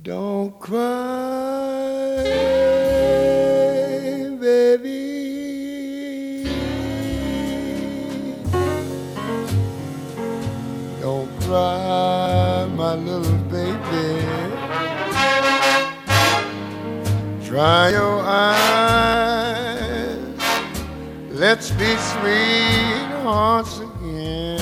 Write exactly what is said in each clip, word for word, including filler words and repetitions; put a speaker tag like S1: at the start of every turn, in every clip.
S1: Don't cry, baby. Don't cry, my little baby. Dry your eyes. Let's be sweethearts again.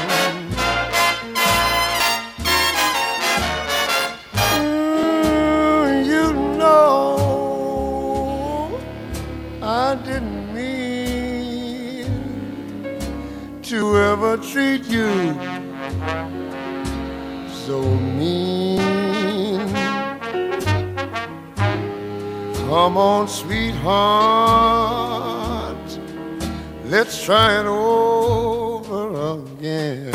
S1: I didn't mean to ever treat you so mean. Come on, sweetheart, let's try it over again.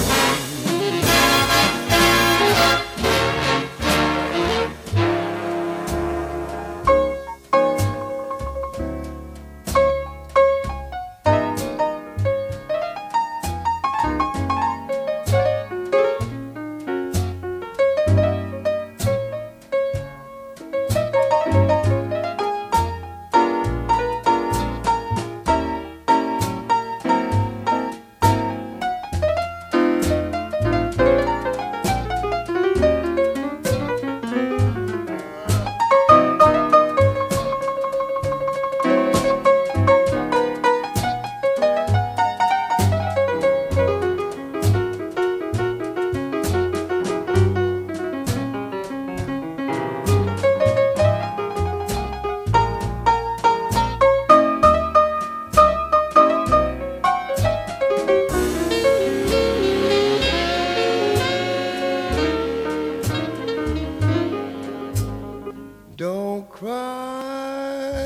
S1: Don't cry,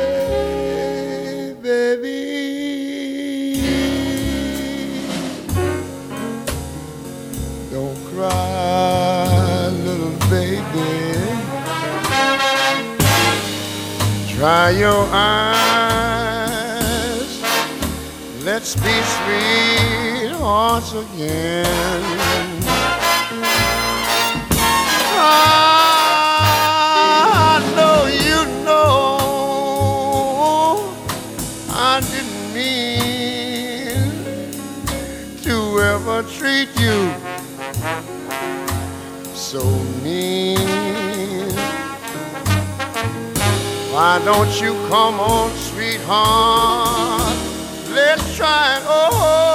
S1: baby. Don't cry, little baby. Dry your eyes. Let's be sweethearts again. I didn't mean to ever treat you so mean. Why don't you come on, sweetheart? Let's try it over.